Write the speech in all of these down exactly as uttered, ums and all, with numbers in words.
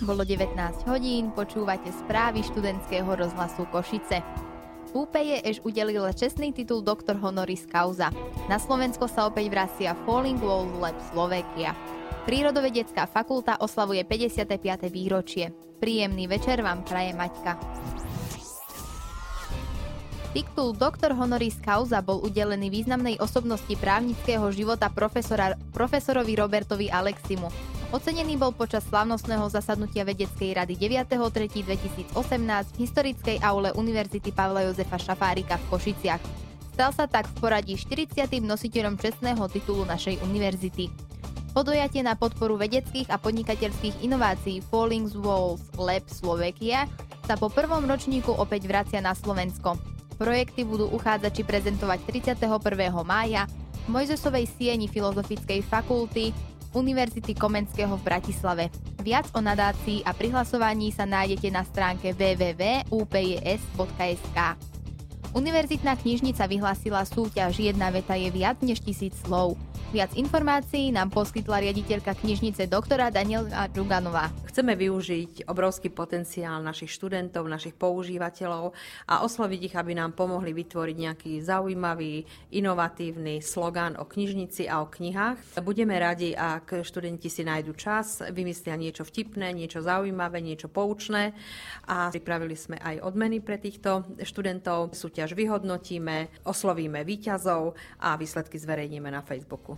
Bolo devätnásť hodín, počúvate správy študentského rozhlasu Košice. ú pé jé eš udelila čestný titul doktor honoris causa. Na Slovensko sa opäť vracia Falling Walls Lab Slovakia. Prírodovedecká fakulta oslavuje päťdesiate piate výročie. Príjemný večer vám praje Maťka. Titul doktor honoris causa bol udelený významnej osobnosti právnického života profesora, profesorovi Robertovi Aleximu. Ocenený bol počas slávnostného zasadnutia Vedeckej rady deviateho tretieho dvetisícosemnásť v historickej aule Univerzity Pavla Jozefa Šafárika v Košiciach. Stal sa tak v poradí štyridsiatym nositeľom čestného titulu našej univerzity. Podujatie na podporu vedeckých a podnikateľských inovácií Falling Walls Lab Slovakia sa po prvom ročníku opäť vracia na Slovensko. Projekty budú uchádzači prezentovať tridsiateho prvého mája v Mojzesovej sieni Filozofickej fakulty Univerzity Komenského v Bratislave. Viac o nadácii a prihlasovaní sa nájdete na stránke w w w bodka u p j s bodka s k. Univerzitná knižnica vyhlásila súťaž Jedna veta je viac než tisíc slov. Viac informácií nám poskytla riaditeľka knižnice doktora Daniela Džuganová. Chceme využiť obrovský potenciál našich študentov, našich používateľov a osloviť ich, aby nám pomohli vytvoriť nejaký zaujímavý, inovatívny slogán o knižnici a o knihách. Budeme radi, ak študenti si nájdu čas, vymyslia niečo vtipné, niečo zaujímavé, niečo poučné a pripravili sme aj odmeny pre týchto študentov. Súťaž vyhodnotíme, oslovíme víťazov a výsledky zverejníme na Facebooku.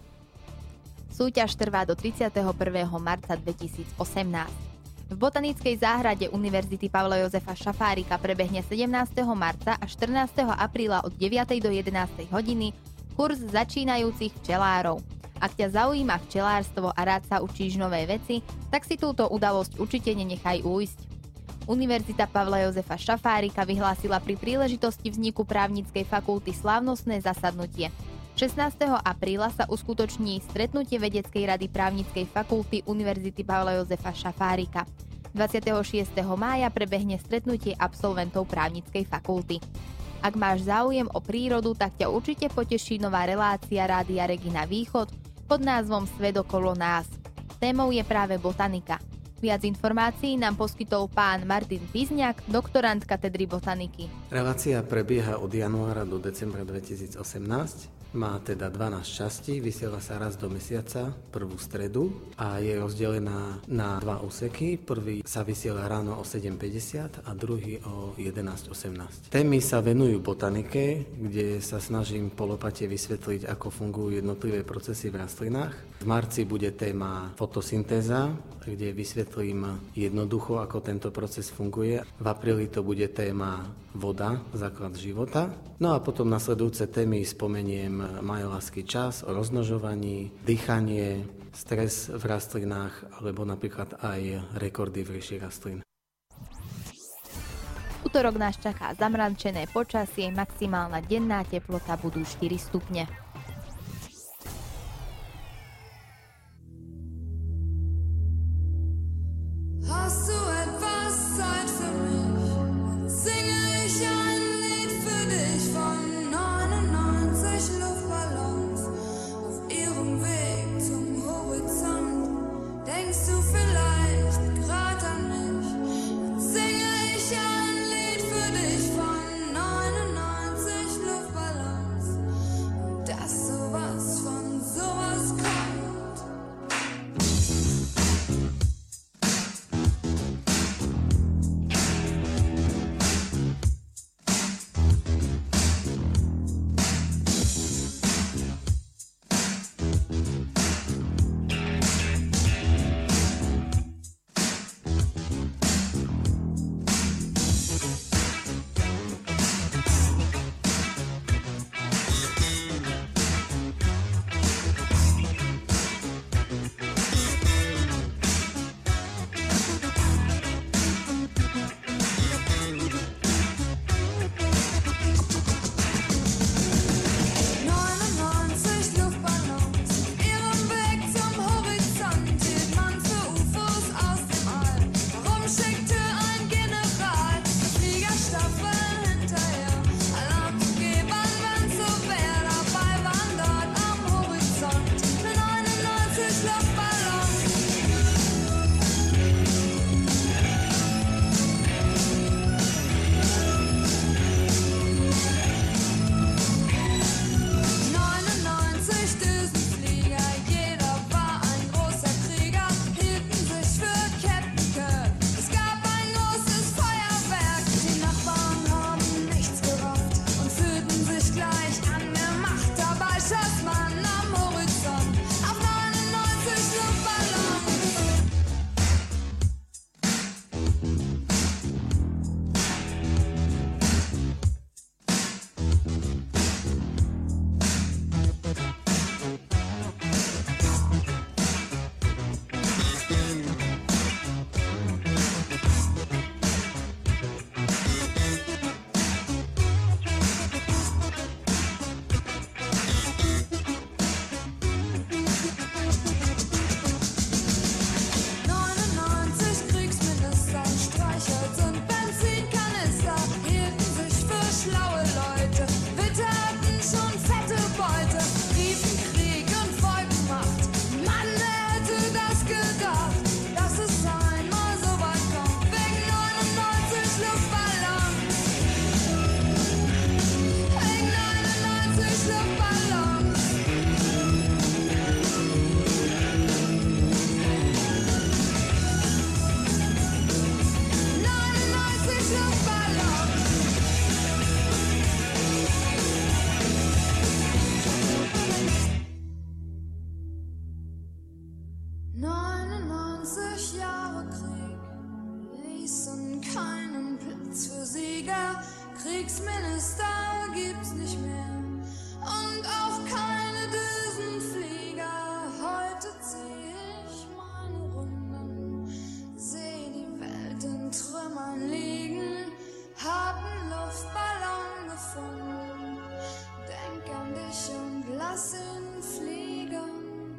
Súťaž trvá do tridsiateho prvého marca dvetisícosemnásť. V botanickej záhrade Univerzity Pavla Jozefa Šafárika prebehne sedemnásteho marca a štrnásteho apríla od deviatej do jedenástej hodiny kurz začínajúcich včelárov. Ak ťa zaujíma včelárstvo a rád sa učíš nové veci, tak si túto udalosť určite nenechaj újsť. Univerzita Pavla Jozefa Šafárika vyhlásila pri príležitosti vzniku právnickej fakulty slávnostné zasadnutie. šestnásteho apríla sa uskutoční stretnutie Vedeckej rady právnickej fakulty Univerzity Pavla Jozefa Šafárika. dvadsiateho šiesteho mája prebehne stretnutie absolventov právnickej fakulty. Ak máš záujem o prírodu, tak ťa určite poteší nová relácia Rádia Regina Východ pod názvom Svet okolo nás. Témou je práve botanika. Viac informácií nám poskytol pán Martin Pizňák, doktorant katedry botaniky. Relácia prebieha od januára do decembra dvetisícosemnásť. Má teda dvanásť častí, vysiela sa raz do mesiaca, prvú stredu a je rozdelená na dva úseky. Prvý sa vysiela ráno o sedem päťdesiat a druhý o jedenásť osemnásť. Témy sa venujú botanike, kde sa snažím po lopate vysvetliť, ako fungujú jednotlivé procesy v rastlinách. V marci bude téma fotosyntéza, kde vysvetlím jednoducho, ako tento proces funguje. V apríli to bude téma voda, základ života. No a potom nasledujúce témy spomeniem majlársky čas, o rozmnožovaní, dýchanie, stres v rastlinách alebo napríklad aj rekordy v ríši rastlín. Utorok nás čaká zamračené počasie, maximálna denná teplota budú štyri stupne. Hast du etwas Zeit für mich? Singe ich ein Lied für dich von neunundneunzig Luftballons auf ihrem Weg zum Horizont. Denkst du vielleicht grad an mich? Dann singe ich ein Lied für dich von neunundneunzig Luftballons. Und das Kriegsminister gibt's nicht mehr und auch keine Düsenflieger. Heute zieh ich meine Runden, seh die Welt in Trümmern liegen, hab einen Luftballon gefunden, denk an dich und lass ihn fliegen.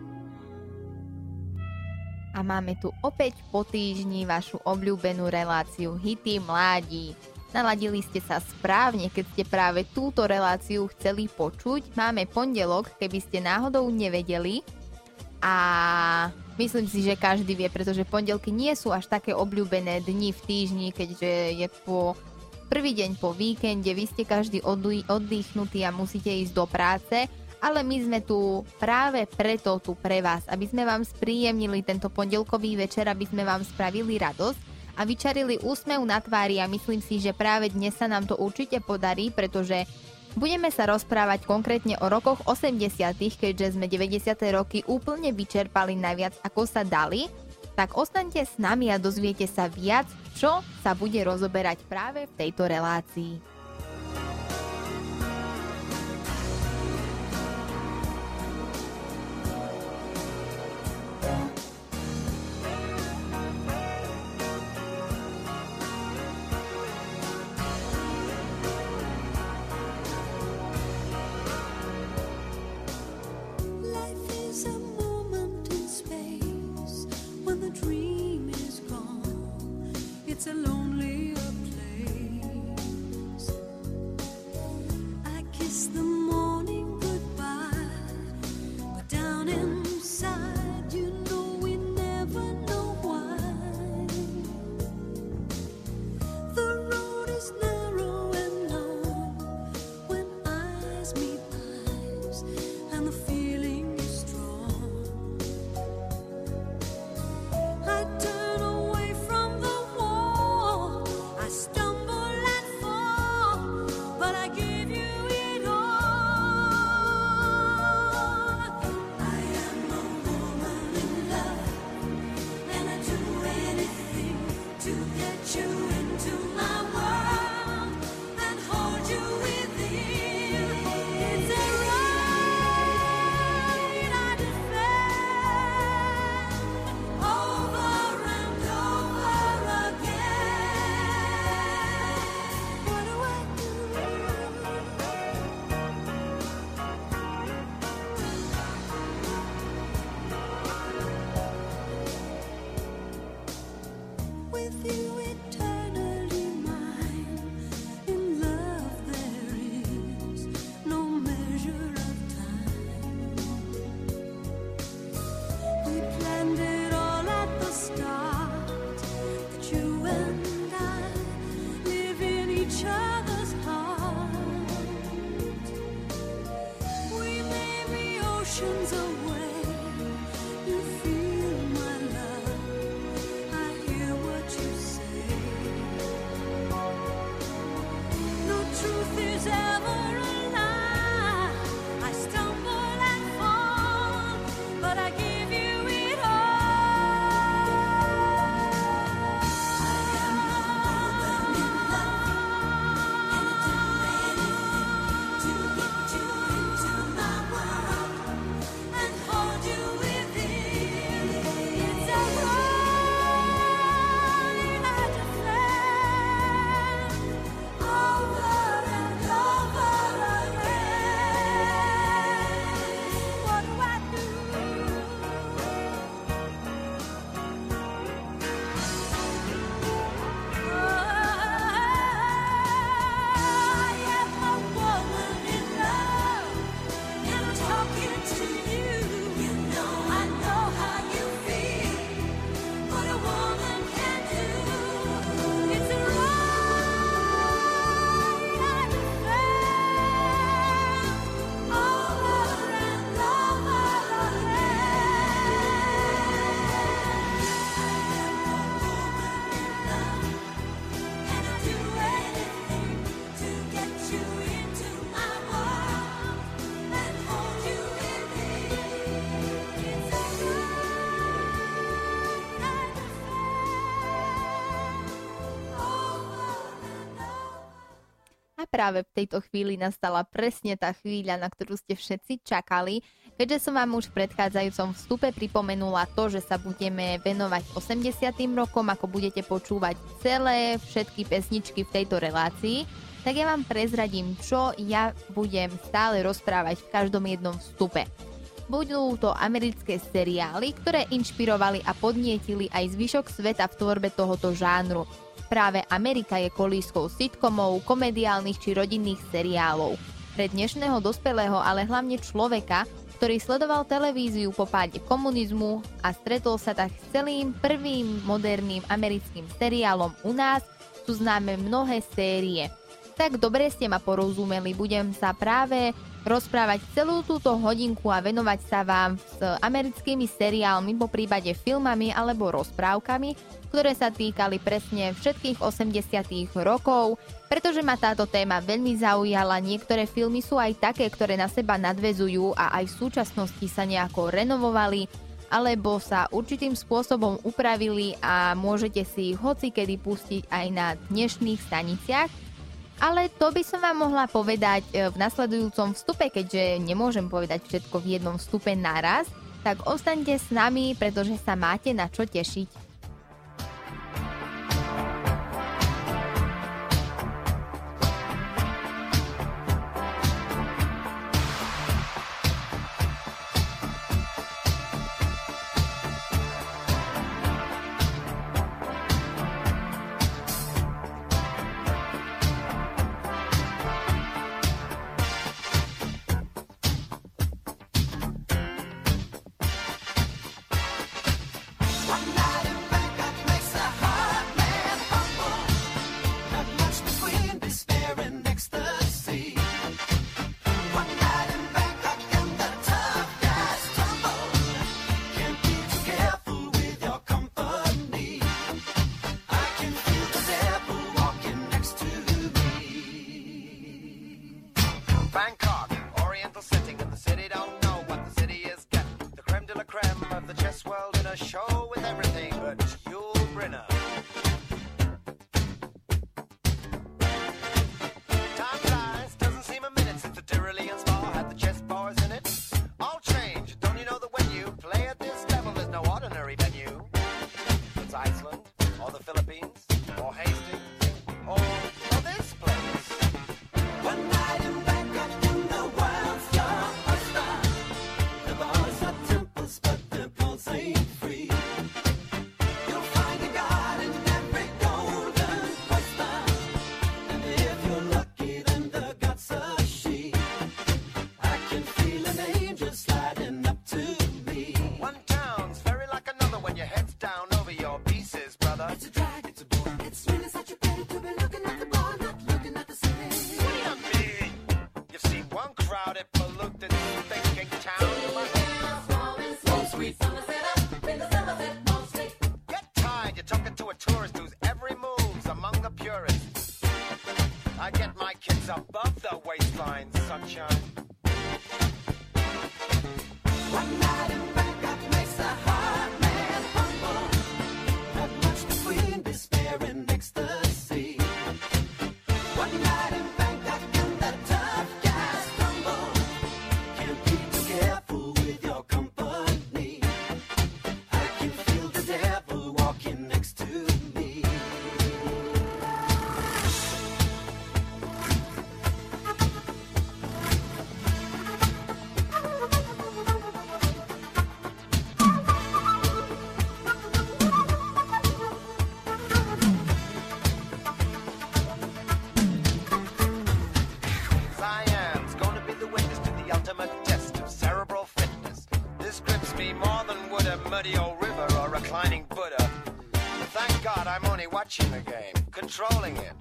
A máme tu opäť po týždni vašu obľúbenú reláciu Hity mládí. Naladili ste sa správne, keď ste práve túto reláciu chceli počuť. Máme pondelok, keby ste náhodou nevedeli. A myslím si, že každý vie, pretože pondelky nie sú až také obľúbené dni v týždni, keďže je po prvý deň po víkende, vy ste každý oddychnutí a musíte ísť do práce. Ale my sme tu práve preto tu pre vás, aby sme vám spríjemnili tento pondelkový večer, aby sme vám spravili radosť a vyčarili úsmev na tvári a myslím si, že práve dnes sa nám to určite podarí, pretože budeme sa rozprávať konkrétne o rokoch osemdesiatych, keďže sme deväťdesiate roky úplne vyčerpali najviac ako sa dali, tak ostaňte s nami a dozviete sa viac, čo sa bude rozoberať práve v tejto relácii. práve v tejto chvíli nastala presne tá chvíľa, na ktorú ste všetci čakali, keďže som vám už v predchádzajúcom vstupe pripomenula to, že sa budeme venovať osemdesiatym rokom, ako budete počúvať celé všetky pesničky v tejto relácii, tak ja vám prezradím, čo ja budem stále rozprávať v každom jednom vstupe. Budú to americké seriály, ktoré inšpirovali a podnietili aj zvyšok sveta v tvorbe tohoto žánru. Práve Amerika je kolískou sitcomov, komediálnych či rodinných seriálov. Pre dnešného dospelého, ale hlavne človeka, ktorý sledoval televíziu po páde komunizmu a stretol sa tak s celým prvým moderným americkým seriálom u nás, sú známe mnohé série. Tak dobre ste ma porozumeli, budem sa práve rozprávať celú túto hodinku a venovať sa vám s americkými seriálmi, po prípade filmami alebo rozprávkami, ktoré sa týkali presne všetkých osemdesiatych rokov, pretože ma táto téma veľmi zaujala. Niektoré filmy sú aj také, ktoré na seba nadväzujú a aj v súčasnosti sa nejako renovovali, alebo sa určitým spôsobom upravili a môžete si ich hocikedy pustiť aj na dnešných staniciach. Ale to by som vám mohla povedať v nasledujúcom vstupe, keďže nemôžem povedať všetko v jednom vstupe naraz, tak ostaňte s nami, pretože sa máte na čo tešiť. Controlling it.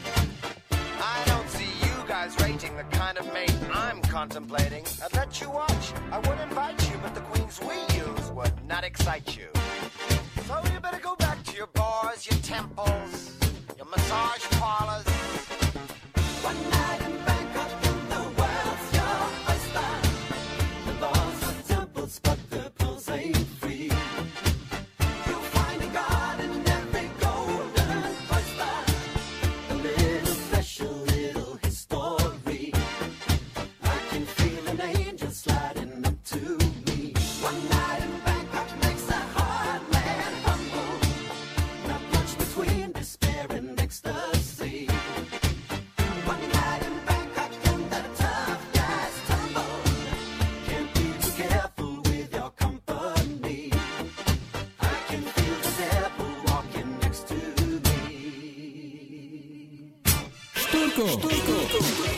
I don't see you guys rating the kind of mate I'm contemplating. I'd let you watch, I would invite you, but the queens we use would not excite you. So you better go back to your bars, your temples, your massage parlors. One night in Bangkok and the world's your oyster. The bars are temples, but the pills ain't free. You'll find a god in every golden oyster. A little special little history. Štúrko. Štúrko.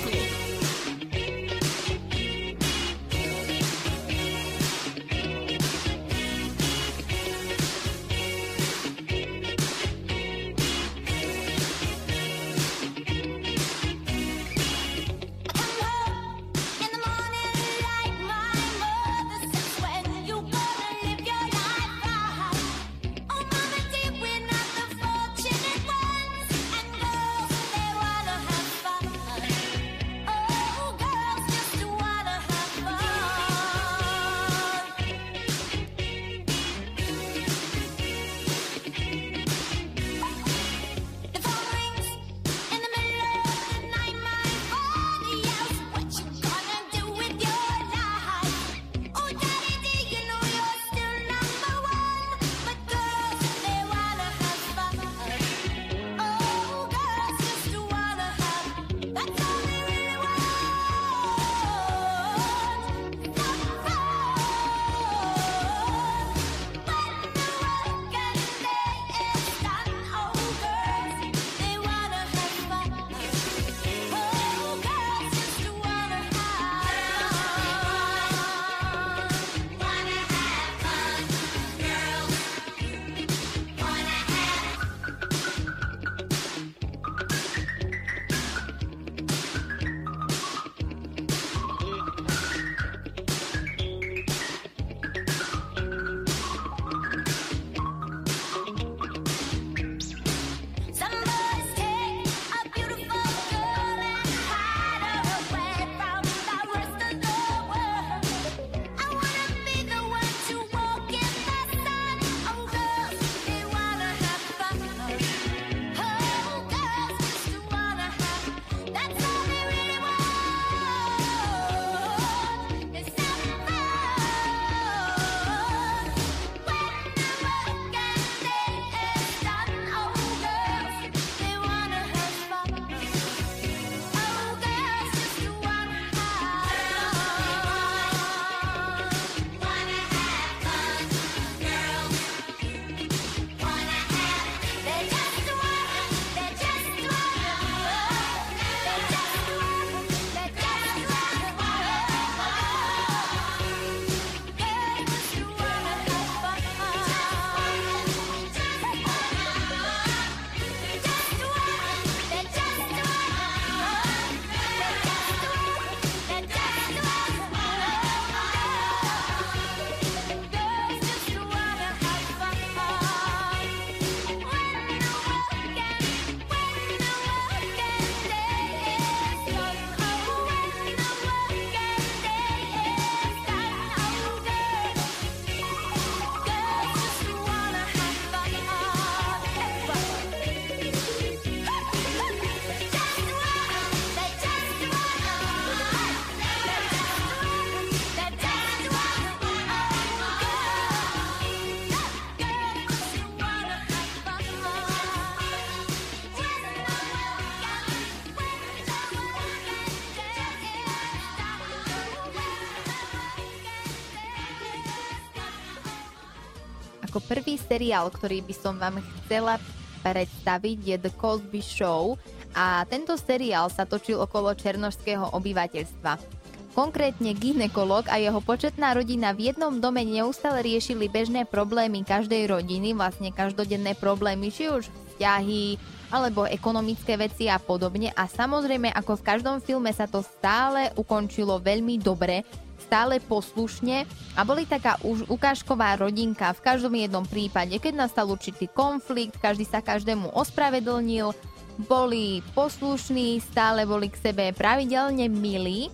Ako prvý seriál, ktorý by som vám chcela predstaviť, je The Cosby Show a tento seriál sa točil okolo černošského obyvateľstva. Konkrétne gynekolog a jeho početná rodina v jednom dome neustále riešili bežné problémy každej rodiny, vlastne každodenné problémy, či už vzťahy, alebo ekonomické veci a podobne. A samozrejme, ako v každom filme sa to stále ukončilo veľmi dobre, stále poslušne a boli taká už ukážková rodinka v každom jednom prípade. Keď nastal určitý konflikt, každý sa každému ospravedlnil, boli poslušní, stále boli k sebe pravidelne milí,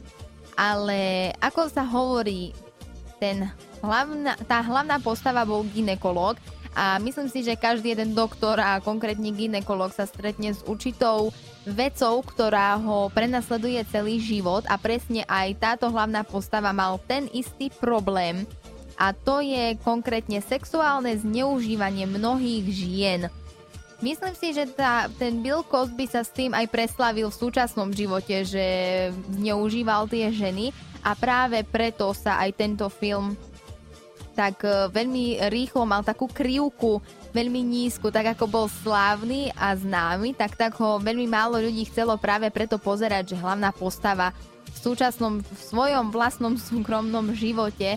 ale ako sa hovorí, ten hlavná, tá hlavná postava bol gynekolog a myslím si, že každý jeden doktor a konkrétne gynekolog sa stretne s určitou vecou, ktorá ho prenasleduje celý život a presne aj táto hlavná postava mal ten istý problém a to je konkrétne sexuálne zneužívanie mnohých žien. Myslím si, že tá, ten Bill Cosby sa s tým aj preslavil v súčasnom živote, že zneužíval tie ženy a práve preto sa aj tento film tak veľmi rýchlo mal takú krivku, veľmi nízku, tak ako bol slávny a známy, tak tak ho veľmi málo ľudí chcelo práve preto pozerať, že hlavná postava v súčasnom, v svojom vlastnom súkromnom živote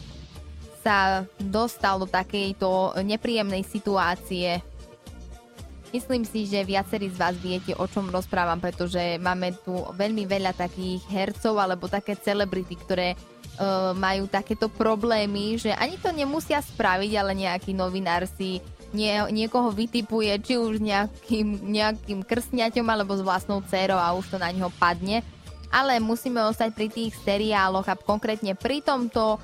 sa dostal do takejto nepríjemnej situácie. Myslím si, že viacerí z vás viete, o čom rozprávam, pretože máme tu veľmi veľa takých hercov alebo také celebrity, ktoré uh, majú takéto problémy, že ani to nemusia spraviť, ale nejaký novinár si nie, niekoho vytipuje, či už nejakým, nejakým krstňaťom alebo s vlastnou dcérou a už to na neho padne. Ale musíme ostať pri tých seriáloch a konkrétne pri tomto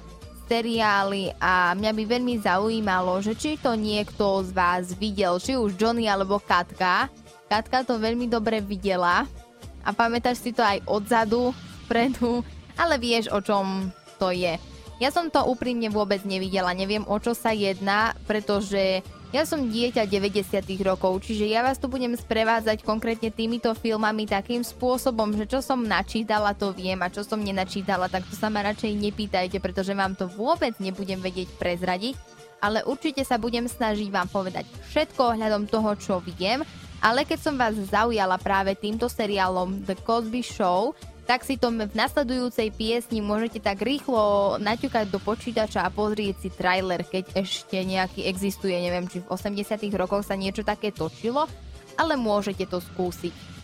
seriály a mňa by veľmi zaujímalo, že či to niekto z vás videl, či už Johnny alebo Katka. Katka to veľmi dobre videla a pamätáš si to aj odzadu, vpredu, ale vieš, o čom to je. Ja som to úprimne vôbec nevidela, neviem, o čo sa jedná, pretože ja som dieťa deväťdesiatych rokov, čiže ja vás tu budem sprevádzať konkrétne týmito filmami takým spôsobom, že čo som načítala, to viem a čo som nenačítala, tak to sa ma radšej nepýtajte, pretože vám to vôbec nebudem vedieť prezradiť, ale určite sa budem snažiť vám povedať všetko ohľadom toho, čo viem, ale keď som vás zaujala práve týmto seriálom The Cosby Show, tak si to v nasledujúcej piesni môžete tak rýchlo naťukať do počítača a pozrieť si trailer, keď ešte nejaký existuje. Neviem, či v osemdesiatych rokoch sa niečo také točilo, ale môžete to skúsiť.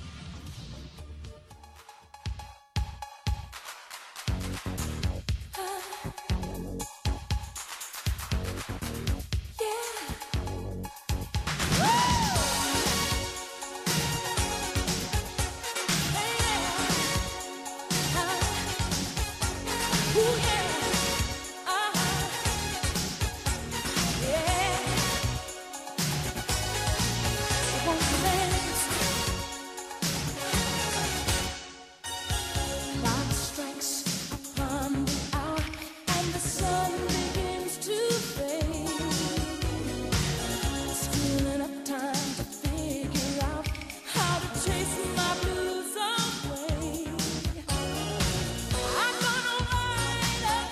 Chase my blues away. I'm gonna ride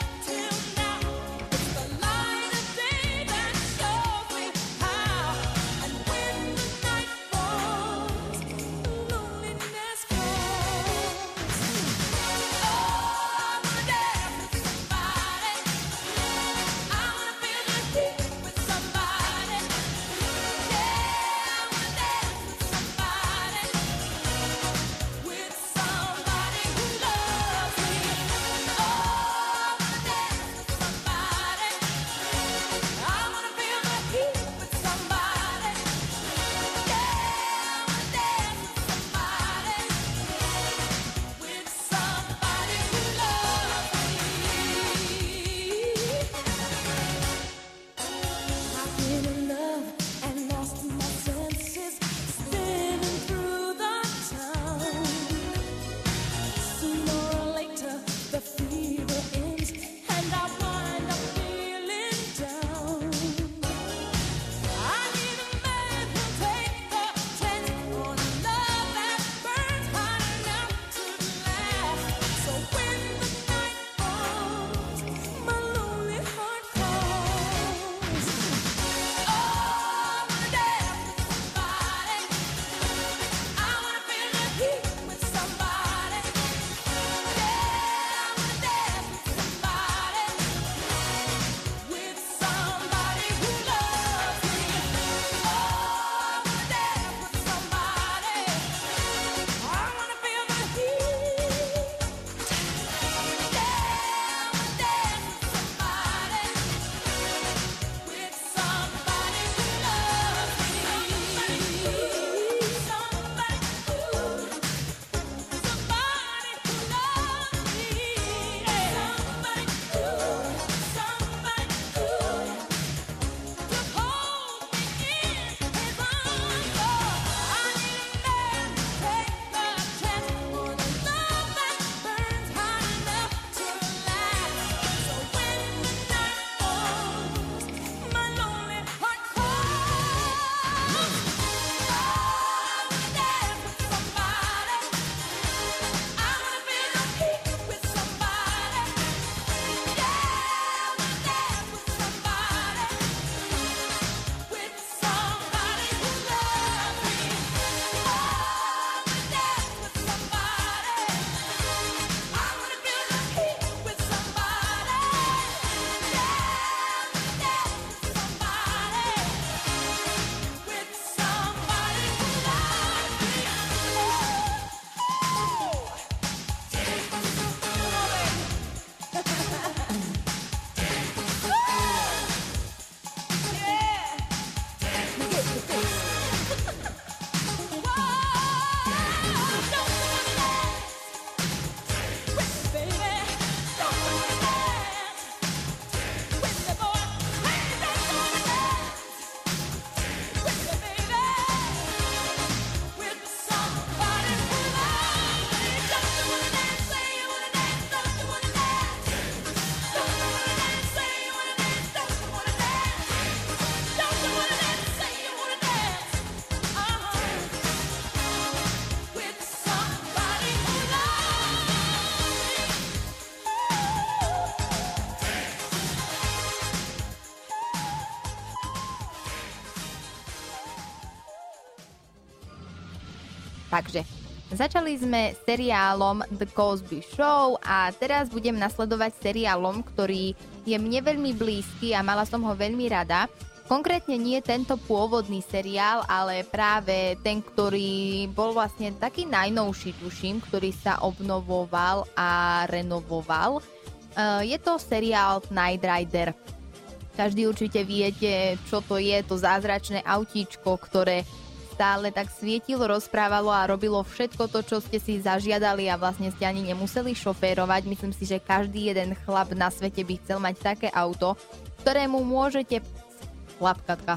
Takže začali sme seriálom The Cosby Show a teraz budem nasledovať seriálom, ktorý je mne veľmi blízky a mala som ho veľmi rada. Konkrétne nie tento pôvodný seriál, ale práve ten, ktorý bol vlastne taký najnovší, tuším, ktorý sa obnovoval a renovoval. Je to seriál Knight Rider. Každý určite viete, čo to je, to zázračné autíčko, ktoré stále tak svietilo, rozprávalo a robilo všetko to, čo ste si zažiadali a vlastne ste ani nemuseli šoférovať. Myslím si, že každý jeden chlap na svete by chcel mať také auto, ktorému môžete... Chlap, Katka.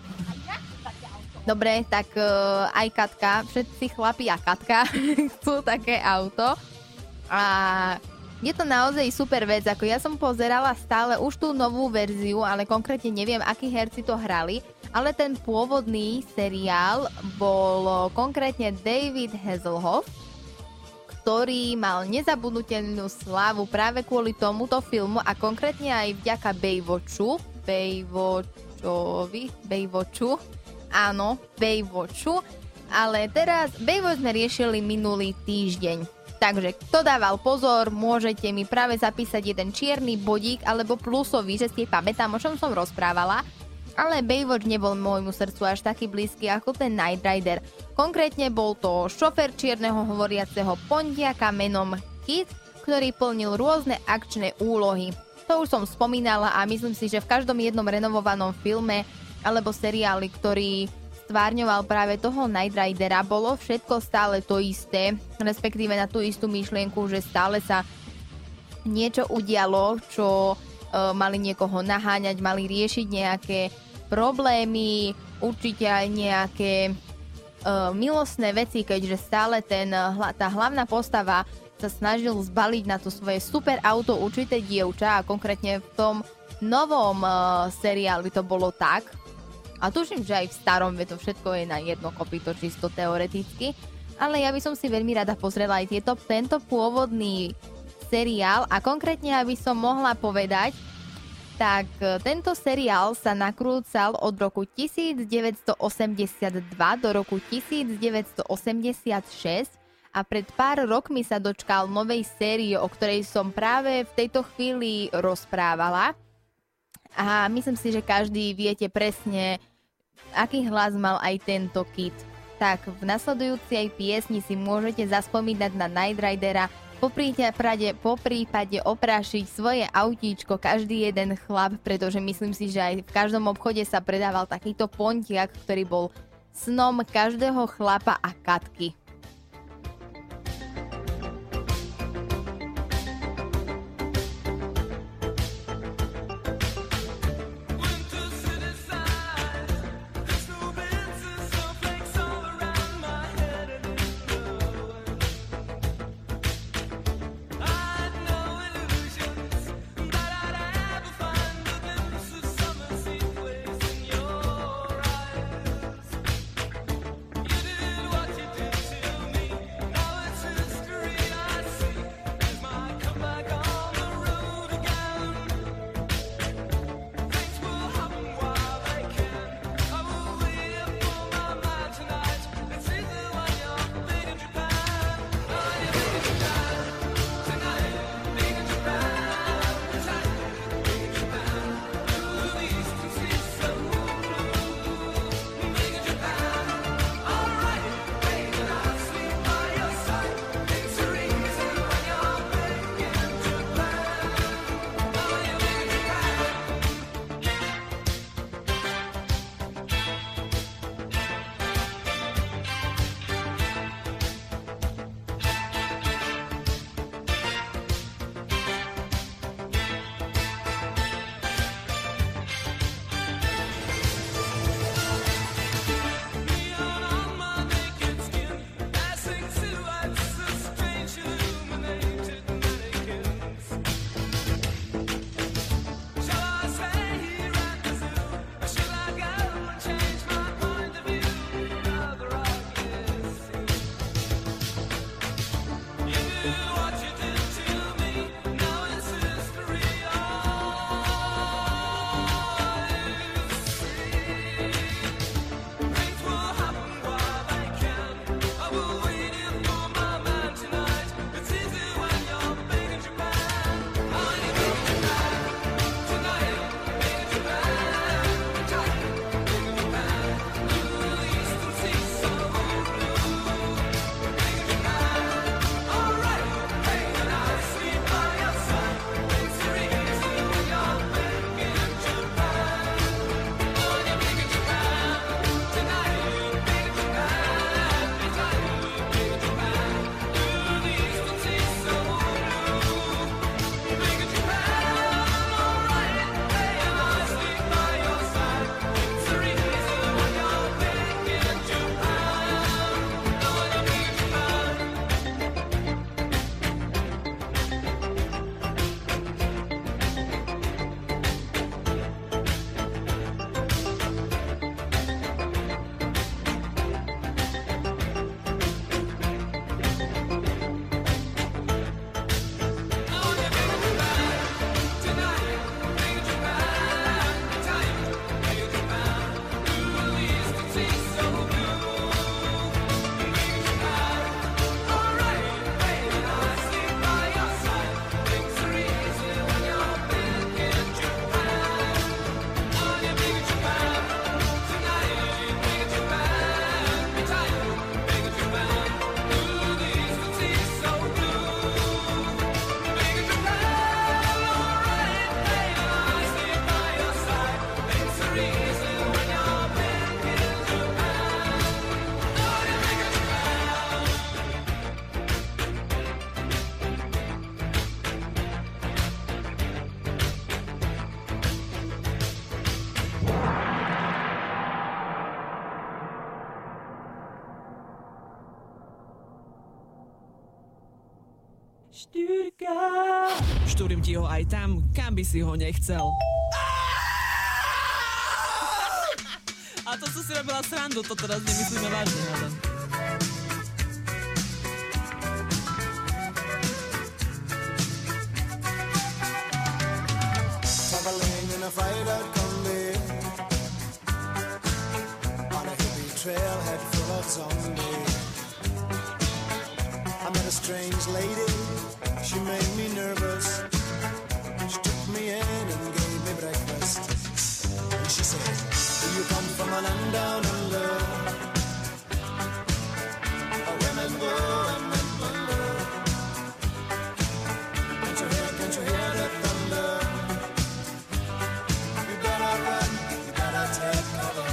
Dobre, tak uh, aj Katka, všetci chlapi a Katka chcú také auto. A je to naozaj super vec, ako ja som pozerala stále už tú novú verziu, ale konkrétne neviem, akí herci to hrali. Ale ten pôvodný seriál bol konkrétne David Hasselhoff, ktorý mal nezabudnutelnú slávu práve kvôli tomuto filmu a konkrétne aj vďaka Baywatchu, Baywatchovi, Baywatchu, áno, Baywatchu, ale teraz Baywatch sme riešili minulý týždeň. Takže kto dával pozor, môžete mi práve zapísať jeden čierny bodík alebo plusový, že si pamätám, o čom som rozprávala. Ale Baywatch nebol môjmu srdcu až taký blízky ako ten Knight Rider. Konkrétne bol to šofér čierneho hovoriaceho pondiaka menom Kit, ktorý plnil rôzne akčné úlohy. To už som spomínala a myslím si, že v každom jednom renovovanom filme alebo seriáli, ktorý stvárňoval práve toho Knight Ridera, bolo všetko stále to isté, respektíve na tú istú myšlienku, že stále sa niečo udialo, čo mali niekoho naháňať, mali riešiť nejaké problémy, určite aj nejaké uh, milostné veci, keďže stále ten, tá hlavná postava sa snažil zbaliť na to svoje super auto určité dievča a konkrétne v tom novom uh, seriáli to bolo tak. A tuším, že aj v starom, to všetko je na jedno kopyto čisto teoreticky, ale ja by som si veľmi rada pozrela aj tieto, tento pôvodný seriál a konkrétne, aby som mohla povedať, tak tento seriál sa nakrúcal od roku devätnásťstoosemdesiatdva do roku devätnásťstoosemdesiatšesť a pred pár rokmi sa dočkal novej série, o ktorej som práve v tejto chvíli rozprávala. A myslím si, že každý viete presne, aký hlas mal aj tento Kit. Tak v nasledujúcej piesni si môžete zaspomínať na Knight Ridera, po prípade, po prípade oprášiť svoje autíčko každý jeden chlap, pretože myslím si, že aj v každom obchode sa predával takýto pontiak, ktorý bol snom každého chlapa a Katky. You did what you did to kúpim ti ho aj tam, kam by si ho nechcel. A to som si robila srandu, to teraz nemyslíme vážne, hádam. Traveling in a fried-out combi on a hippie trailhead full of zombies. I met a strange lady, she made me nervous. She took me in and gave me breakfast. And she said, do you come from a land down under? Where women go and men wonder. Can't you hear, can't you hear the thunder? You better run, you better take cover.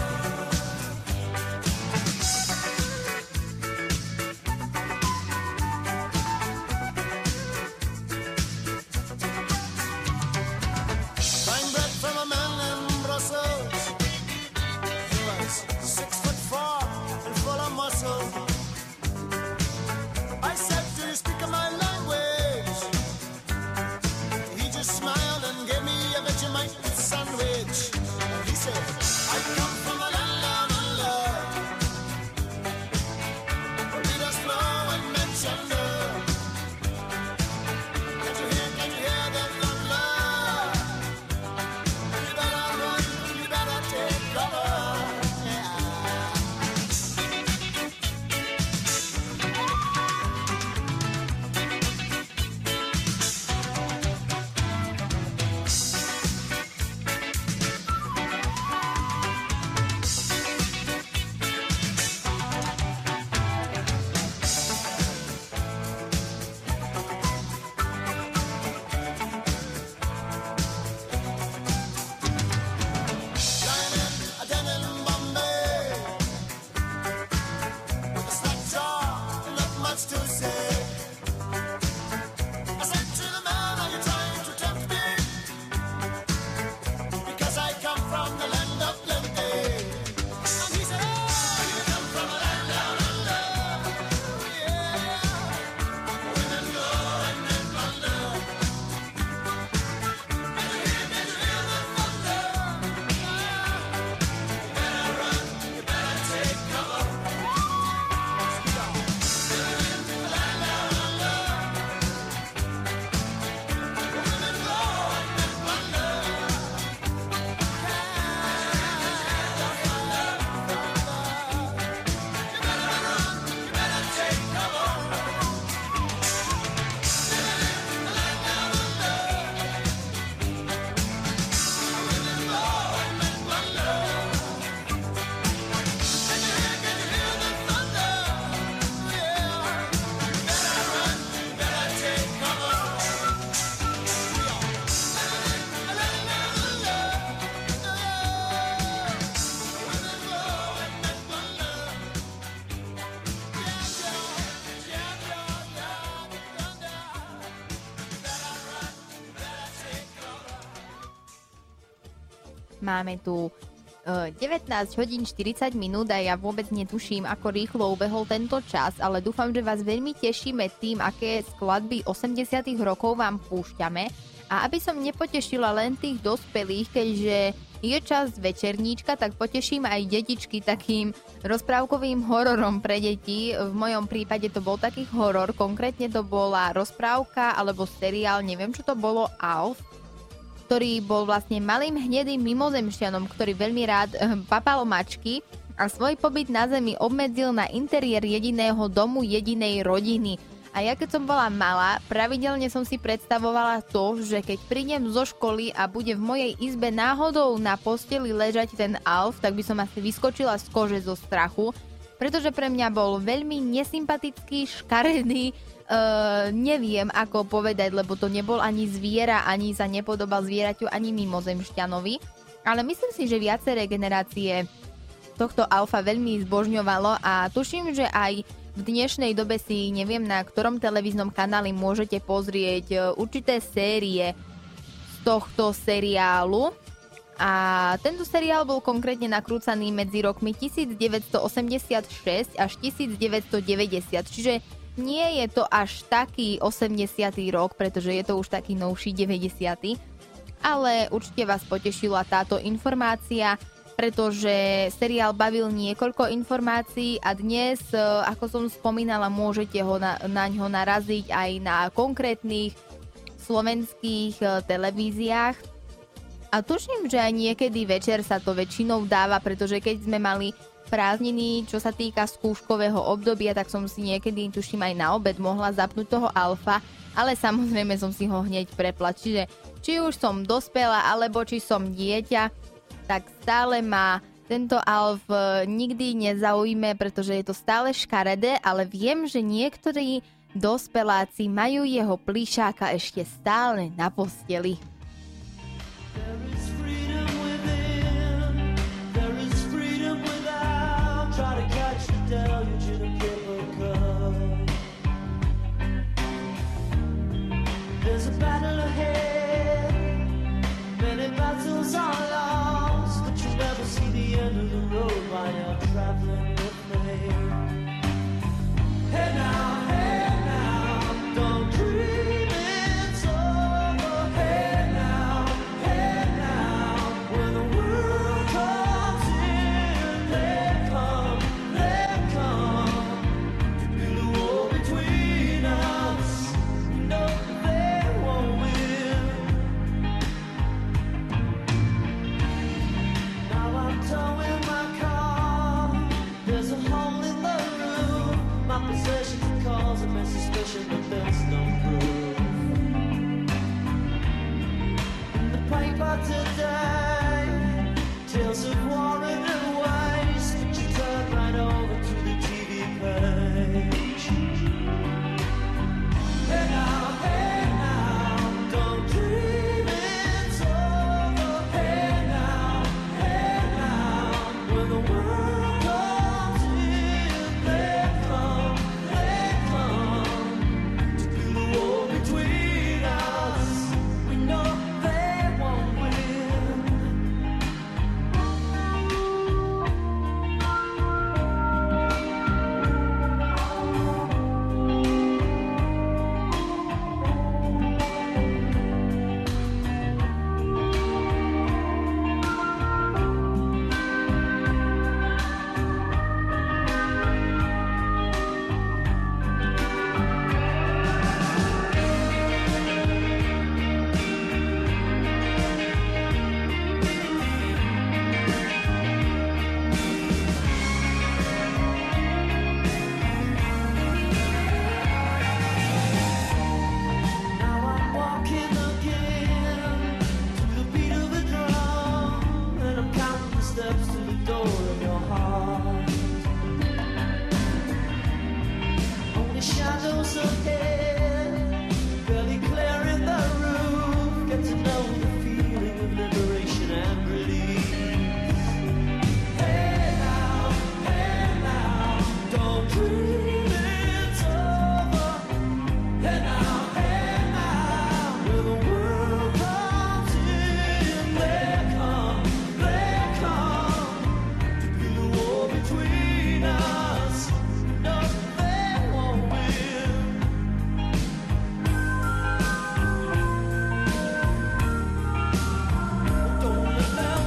Máme tu devätnásť hodín štyridsať minút a ja vôbec netuším, ako rýchlo ubehol tento čas, ale dúfam, že vás veľmi tešíme tým, aké skladby osemdesiatych rokov vám púšťame. A aby som nepotešila len tých dospelých, keďže je čas večerníčka, tak poteším aj detičky takým rozprávkovým hororom pre deti. V mojom prípade to bol taký horor, konkrétne to bola rozprávka alebo seriál, neviem čo to bolo, Alf, ktorý bol vlastne malým hnedým mimozemšťanom, ktorý veľmi rád papal mačky a svoj pobyt na zemi obmedzil na interiér jediného domu, jedinej rodiny. A ja keď som bola malá, pravidelne som si predstavovala to, že keď prídem zo školy a bude v mojej izbe náhodou na posteli ležať ten Alf, tak by som asi vyskočila z kože zo strachu, pretože pre mňa bol veľmi nesympatický, škaredý, Uh, neviem ako povedať, lebo to nebol ani zviera, ani sa nepodobal zvieraťu, ani mimozemšťanovi. Ale myslím si, že viaceré generácie tohto Alfa veľmi zbožňovalo a tuším, že aj v dnešnej dobe si neviem na ktorom televíznom kanáli môžete pozrieť určité série z tohto seriálu. A tento seriál bol konkrétne nakrúcaný medzi rokmi devätnásť osemdesiatšesť až devätnásť deväťdesiat, čiže nie je to až taký osemdesiaty rok, pretože je to už taký novší deväťdesiaty Ale určite vás potešila táto informácia, pretože seriál bavil niekoľko informácií a dnes, ako som spomínala, môžete ho na, na ňo naraziť aj na konkrétnych slovenských televíziách. A tuším, že aj niekedy večer sa to väčšinou dáva, pretože keď sme mali prázdniny, čo sa týka skúškového obdobia, tak som si niekedy, tuším, aj na obed mohla zapnúť toho Alfa, ale samozrejme som si ho hneď prepla. Čiže či už som dospela, alebo či som dieťa, tak stále ma tento Alf nikdy nezaujme, pretože je to stále škaredé, ale viem, že niektorí dospeláci majú jeho plíšáka ešte stále na posteli. There's a battle ahead, many battles are lost, but you never see the end of the road while you're traveling with me. Hey now, hey now, don't dream it's over. Hey now, hey now, when the world comes in, they come, they come to build a wall between us. No. Towing my car, there's a hole in the roof. My possessions cause a suspicion, but there's no proof. In the paper today, tales of war and waste, but you turn right over to the T V page. Hey now, hey now, don't dream it's over. Hey now, hey now, when the world comes in, they come, they come to build a wall between us. We know they won't win. Now I'm walking again to the beat of the drum, and I'm counting the steps to the door of your heart. Only shadows ahead, barely clearing the roof. Get to know the feeling of liberation and release. Hey now, hey now, don't dream it's over. Hey now, hey now, when the world comes in, they come, they come to build a wall between us. No, they won't win. Don't let them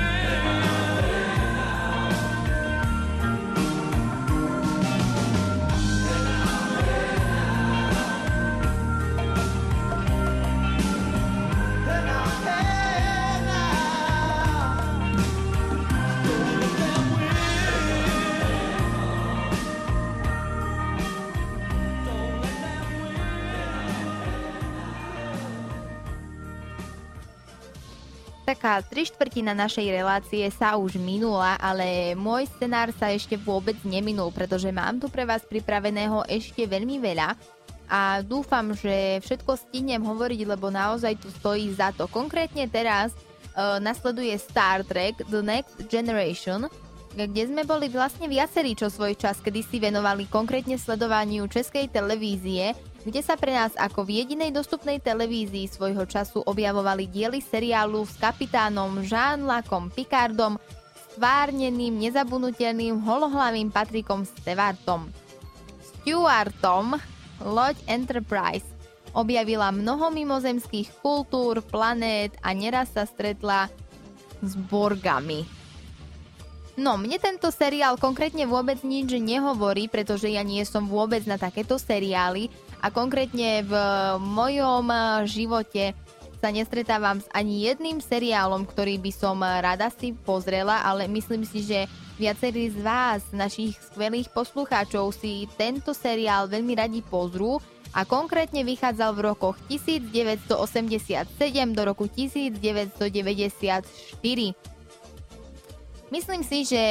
Taká tri štvrtina našej relácie sa už minula, ale môj scenár sa ešte vôbec neminul, pretože mám tu pre vás pripraveného ešte veľmi veľa a dúfam, že všetko stihnem hovoriť, lebo naozaj tu stojí za to. Konkrétne teraz uh, nasleduje Star Trek The Next Generation, kde sme boli vlastne viacerí, čo svoj čas kedysi venovali konkrétne sledovaniu českej televízie, kde sa pre nás ako v jedinej dostupnej televízii svojho času objavovali diely seriálu s kapitánom Jean-Lucom Picardom, stvárneným, nezabudnutelným, holohlavým Patrickom Stewartom. Stewartom loď Enterprise objavila mnoho mimozemských kultúr, planét a neraz sa stretla s Borgami. No, mne tento seriál konkrétne vôbec nič nehovorí, pretože ja nie som vôbec na takéto seriály a konkrétne v mojom živote sa nestretávam s ani jedným seriálom, ktorý by som rada si pozrela, ale myslím si, že viacerí z vás, našich skvelých poslucháčov, si tento seriál veľmi radi pozrú a konkrétne vychádzal v rokoch devätnásťstoosemdesiatsedem do roku devätnásťstodeväťdesiatštyri. Myslím si, že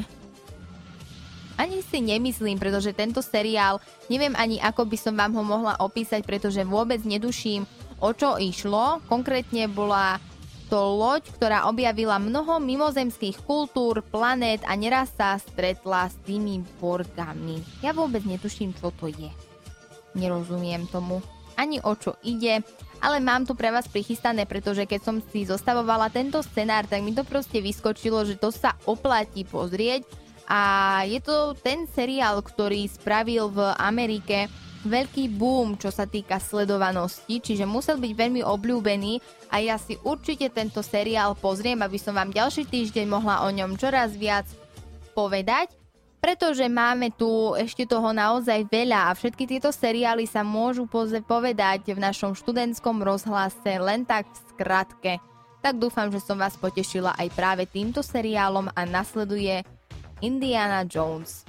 ani si nemyslím, pretože tento seriál, neviem ani ako by som vám ho mohla opísať, pretože vôbec netuším, o čo išlo. Konkrétne bola to loď, ktorá objavila mnoho mimozemských kultúr, planét a neraz sa stretla s tými Borgami. Ja vôbec netuším, čo to je. Nerozumiem tomu, ani o čo ide, ale mám tu pre vás prichystané, pretože keď som si zostavovala tento scenár, tak mi to proste vyskočilo, že to sa oplatí pozrieť a je to ten seriál, ktorý spravil v Amerike veľký boom, čo sa týka sledovanosti, čiže musel byť veľmi obľúbený a ja si určite tento seriál pozriem, aby som vám ďalší týždeň mohla o ňom čoraz viac povedať, pretože máme tu ešte toho naozaj veľa a všetky tieto seriály sa môžu povedať v našom študentskom rozhlase len tak v skratke. Tak dúfam, že som vás potešila aj práve týmto seriálom a nasleduje Indiana Jones.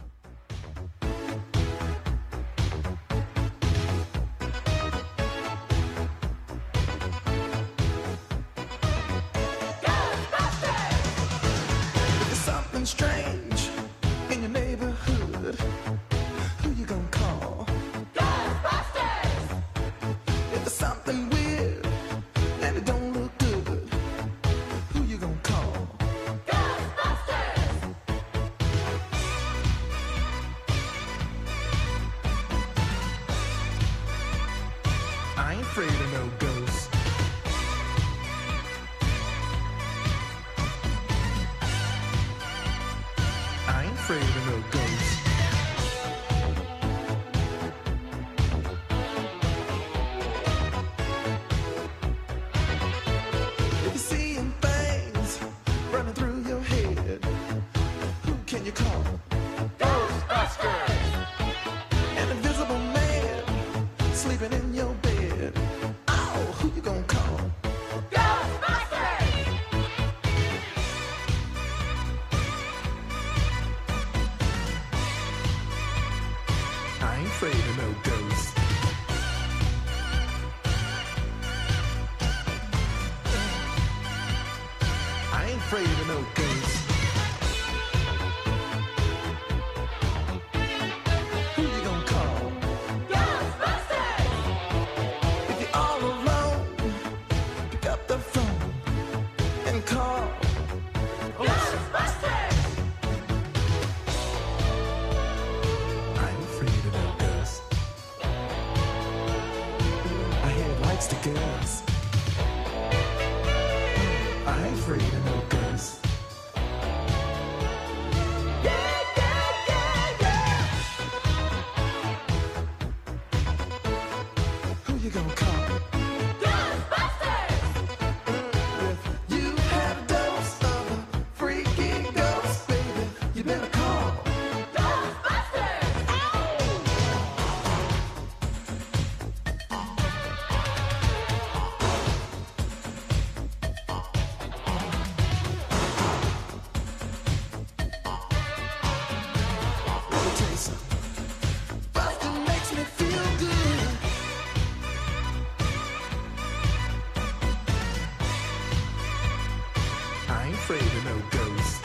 Strange in your neighborhood, who you gonna call? Ghostbusters! If there's something weird and it don't look good, who you gonna call? Ghostbusters! I ain't afraid of no ghosts. Afraid of no ghosts. If you're seeing things running through your head, who can you call? Ghostbusters! An invisible man sleeping in your bed. Oh, who you gonna call? Ghostbusters! I ain't afraid of no ghosts. I ain't afraid of no ghosts. Who you gonna call? Ghostbusters! If you're all alone, pick up the phone and call. Ghostbusters! I'm afraid of no ghosts. I hear it likes the girls. I ain't afraid of no ghosts. Yeah, yeah, yeah, yeah! Who you gonna call? Ghostbusters! If you had a dose of a freaky ghost, baby, you better call. Ghostbusters! Let me tell you something. Bustin' makes me feel good. I ain't afraid of no ghosts.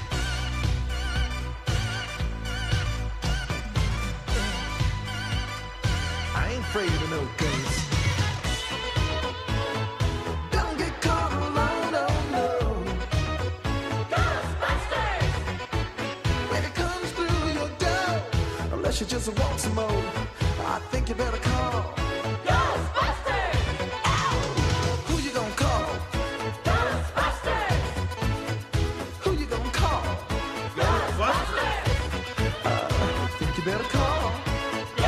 I ain't afraid of no ghosts. Don't get caught alone, oh no. Ghostbusters! When it comes through your door, unless you just want some more, I think you better call. Ghostbusters! Who you gonna call? Ghostbusters! Who you gonna call? Ghostbusters! I think you better call.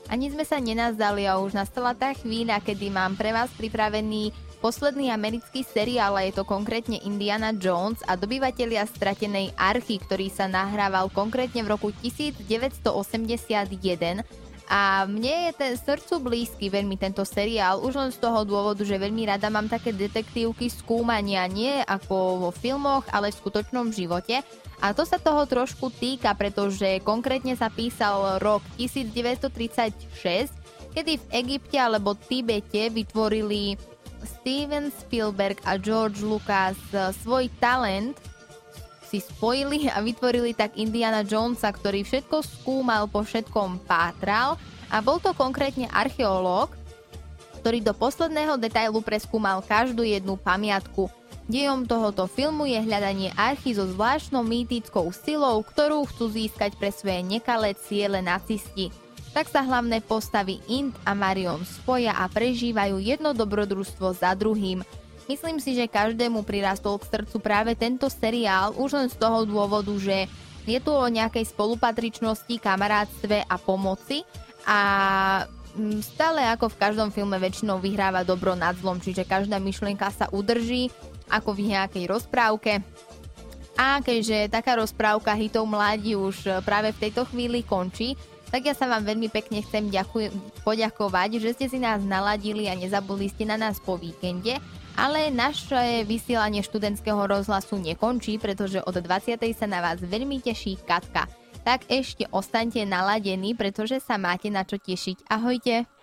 Ani sme sa nenazdali a už nastala tá chvíľa, kedy mám pre vás pripravený posledný americký seriál, a je to konkrétne Indiana Jones a dobyvatelia stratenej archy, ktorý sa nahrával konkrétne v roku devätnásťstoosemdesiatjeden. A mne je ten srdcu blízky veľmi tento seriál, už len z toho dôvodu, že veľmi rada mám také detektívky skúmania, nie ako vo filmoch, ale v skutočnom živote. A to sa toho trošku týka, pretože konkrétne sa písal rok devätnásťtridsaťšesť, kedy v Egypte alebo Tibete vytvorili Steven Spielberg a George Lucas svoj talent, si spojili a vytvorili tak Indiana Jonesa, ktorý všetko skúmal, po všetkom pátral, a bol to konkrétne archeológ, ktorý do posledného detailu preskúmal každú jednu pamiatku. Dejom tohoto filmu je hľadanie archy so zvláštnou mýtickou silou, ktorú chcú získať pre svoje nekalé ciele nacisti. Tak sa hlavné postavy Int a Marion spoja a prežívajú jedno dobrodružstvo za druhým. Myslím si, že každému prirastol k srdcu práve tento seriál, už len z toho dôvodu, že je tu o nejakej spolupatričnosti, kamarátstve a pomoci a stále ako v každom filme väčšinou vyhráva dobro nad zlom, čiže každá myšlienka sa udrží ako v nejakej rozprávke. A keďže taká rozprávka hitov mladí už práve v tejto chvíli končí, tak ja sa vám veľmi pekne chcem ďakuj- poďakovať, že ste si nás naladili a nezabudli ste na nás po víkende. Ale naše vysielanie študentského rozhlasu nekončí, pretože od dvadsiatej sa na vás veľmi teší Katka. Tak ešte ostaňte naladení, pretože sa máte na čo tešiť. Ahojte!